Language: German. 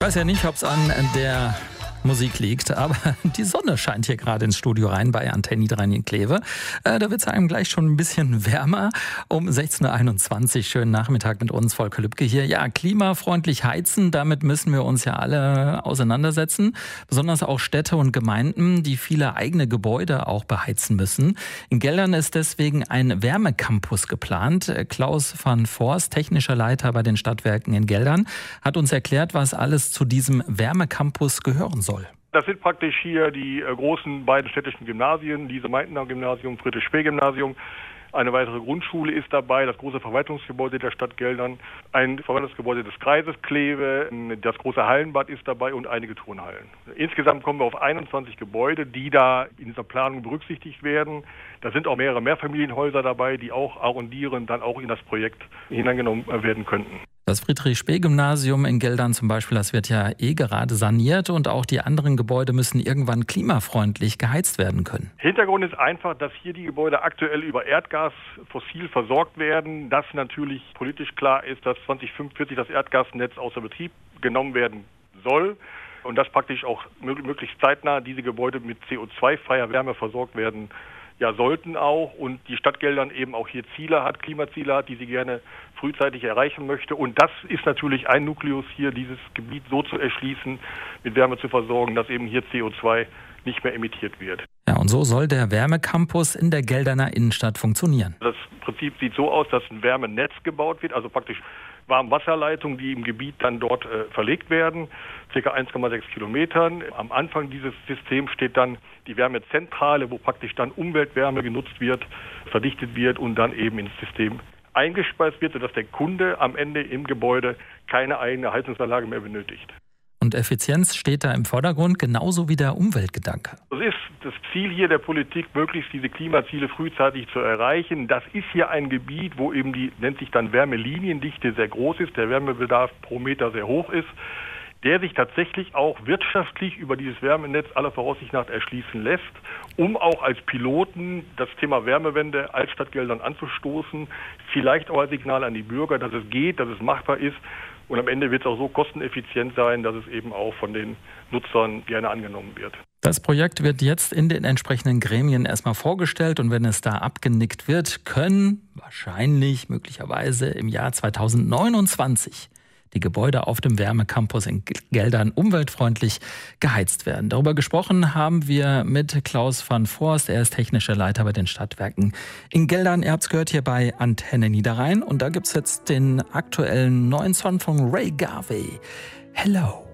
weiß ja nicht, ob es an der Musik liegt, aber die Sonne scheint hier gerade ins Studio rein bei Antenne Niederrhein in Kleve. Da wird es einem gleich schon ein bisschen wärmer. Um 16.21 Uhr, schönen Nachmittag mit uns, Volker Lübke hier. Ja, klimafreundlich heizen, damit müssen wir uns ja alle auseinandersetzen. Besonders auch Städte und Gemeinden, die viele eigene Gebäude auch beheizen müssen. In Geldern ist deswegen ein Wärmecampus geplant. Klaus van Voorst, technischer Leiter bei den Stadtwerken in Geldern, hat uns erklärt, was alles zu diesem Wärmecampus gehören soll. Das sind praktisch hier die großen beiden städtischen Gymnasien, Lise-Meitner-Gymnasium, Friedrich-Spee-Gymnasium. Eine weitere Grundschule ist dabei, das große Verwaltungsgebäude der Stadt Geldern, ein Verwaltungsgebäude des Kreises Kleve, das große Hallenbad ist dabei und einige Turnhallen. Insgesamt kommen wir auf 21 Gebäude, die da in dieser Planung berücksichtigt werden. Da sind auch mehrere Mehrfamilienhäuser dabei, die auch arrondieren, dann auch in das Projekt hineingenommen werden könnten. Das Friedrich-Spee-Gymnasium in Geldern zum Beispiel, das wird ja gerade saniert und auch die anderen Gebäude müssen irgendwann klimafreundlich geheizt werden können. Hintergrund ist einfach, dass hier die Gebäude aktuell über Erdgas fossil versorgt werden. Dass natürlich politisch klar ist, dass 2045 das Erdgasnetz außer Betrieb genommen werden soll und dass praktisch auch möglichst zeitnah diese Gebäude mit CO2-freier Wärme versorgt werden sollten auch, und die Stadt Geldern eben auch hier Ziele hat, Klimaziele hat, die sie gerne frühzeitig erreichen möchte. Und das ist natürlich ein Nukleus hier, dieses Gebiet so zu erschließen, mit Wärme zu versorgen, dass eben hier CO2 nicht mehr emittiert wird. Ja, und so soll der Wärmecampus in der Gelderner Innenstadt funktionieren. Das Prinzip sieht so aus, dass ein Wärmenetz gebaut wird, also praktisch Warmwasserleitungen, die im Gebiet dann dort verlegt werden, ca. 1,6 Kilometern. Am Anfang dieses Systems steht dann die Wärmezentrale, wo praktisch dann Umweltwärme genutzt wird, verdichtet wird und dann eben ins System eingespeist wird, sodass der Kunde am Ende im Gebäude keine eigene Heizungsanlage mehr benötigt. Und Effizienz steht da im Vordergrund, genauso wie der Umweltgedanke. Das ist das Ziel hier der Politik, möglichst diese Klimaziele frühzeitig zu erreichen. Das ist hier ein Gebiet, wo eben die, nennt sich dann Wärmeliniendichte, sehr groß ist, der Wärmebedarf pro Meter sehr hoch ist, der sich tatsächlich auch wirtschaftlich über dieses Wärmenetz aller Voraussicht nach erschließen lässt, um auch als Piloten das Thema Wärmewende als Stadt Geldern anzustoßen, vielleicht auch als Signal an die Bürger, dass es geht, dass es machbar ist. Und am Ende wird es auch so kosteneffizient sein, dass es eben auch von den Nutzern gerne angenommen wird. Das Projekt wird jetzt in den entsprechenden Gremien erstmal vorgestellt und wenn es da abgenickt wird, können wahrscheinlich, möglicherweise im Jahr 2029 die Gebäude auf dem Wärmecampus in Geldern umweltfreundlich geheizt werden. Darüber gesprochen haben wir mit Klaus van Voorst. Er ist technischer Leiter bei den Stadtwerken in Geldern. Ihr habt es gehört hier bei Antenne Niederrhein. Und da gibt es jetzt den aktuellen neuen Song von Ray Garvey. Hello.